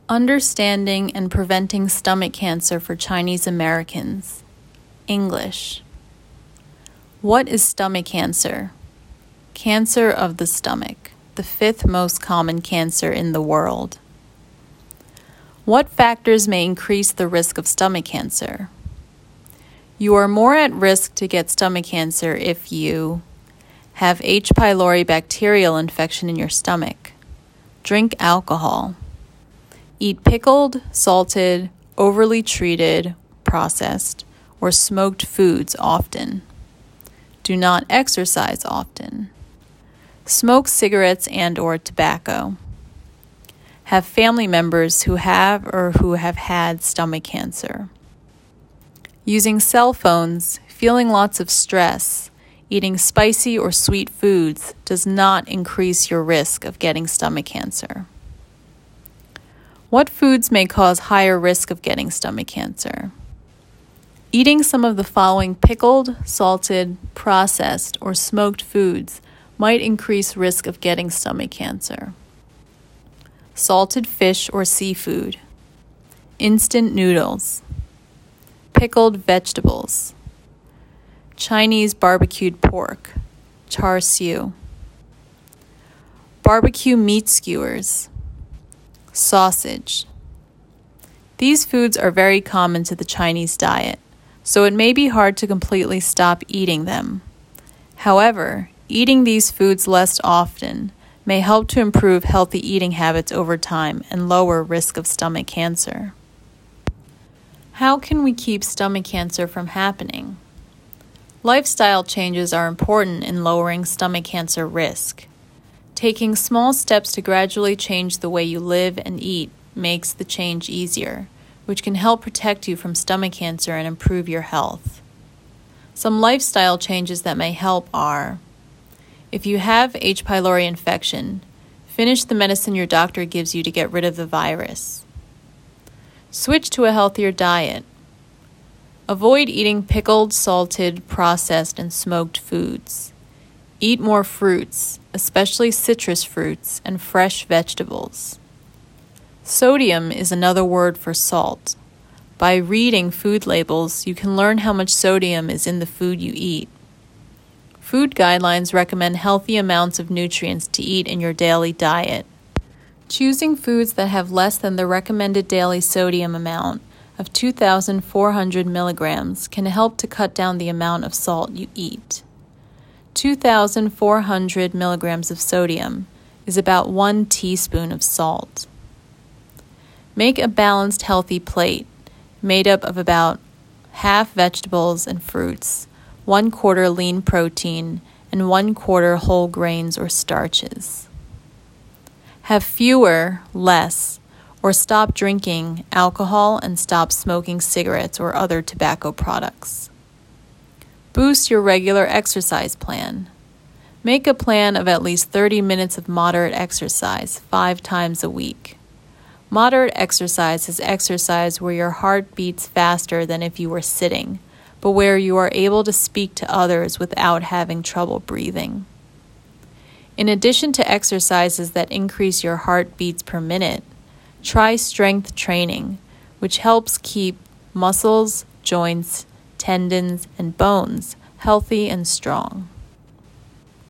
Understanding and Preventing Stomach Cancer for Chinese Americans. English. What is stomach cancer? Cancer of the stomach, the fifth most common cancer in the world. What factors may increase the risk of stomach cancer? You are more at risk to get stomach cancer if you have H. pylori bacterial infection in your stomach, drink alcohol, eat pickled, salted, overly treated, processed, or smoked foods often, do not exercise often, smoke cigarettes and/or tobacco, have family members who have or who have had stomach cancer, using cell phones, feeling lots of stress, eating spicy or sweet foods does not increase your risk of getting stomach cancer. What foods may cause higher risk of getting stomach cancer? Eating some of the following pickled, salted, processed, or smoked foods might increase risk of getting stomach cancer. Salted fish or seafood, instant noodles, pickled vegetables, Chinese barbecued pork, char siu, barbecue meat skewers, sausage. These foods are very common to the Chinese diet, so it may be hard to completely stop eating them. However, eating these foods less often may help to improve healthy eating habits over time and lower risk of stomach cancer. How can we keep stomach cancer from happening? Lifestyle changes are important in lowering stomach cancer risk. Taking small steps to gradually change the way you live and eat makes the change easier, which can help protect you from stomach cancer and improve your health. Some lifestyle changes that may help are: if you have H. pylori infection, finish the medicine your doctor gives you to get rid of the virus. Switch to a healthier diet. Avoid eating pickled, salted, processed, and smoked foods. Eat more fruits, especially citrus fruits and fresh vegetables. Sodium is another word for salt. By reading food labels, you can learn how much sodium is in the food you eat. Food guidelines recommend healthy amounts of nutrients to eat in your daily diet. Choosing foods that have less than the recommended daily sodium amount of 2,400 milligrams can help to cut down the amount of salt you eat. 2,400 milligrams of sodium is about 1 teaspoon of salt. Make a balanced, healthy plate made up of about half vegetables and fruits, 1/4 lean protein, and 1/4 whole grains or starches. Have fewer, less, or stop drinking alcohol and stop smoking cigarettes or other tobacco products. Boost your regular exercise plan. Make a plan of at least 30 minutes of moderate exercise 5 times a week. Moderate exercise is exercise where your heart beats faster than if you were sitting, but where you are able to speak to others without having trouble breathing. In addition to exercises that increase your heartbeats per minute, try strength training, which helps keep muscles, joints, tendons, and bones healthy and strong.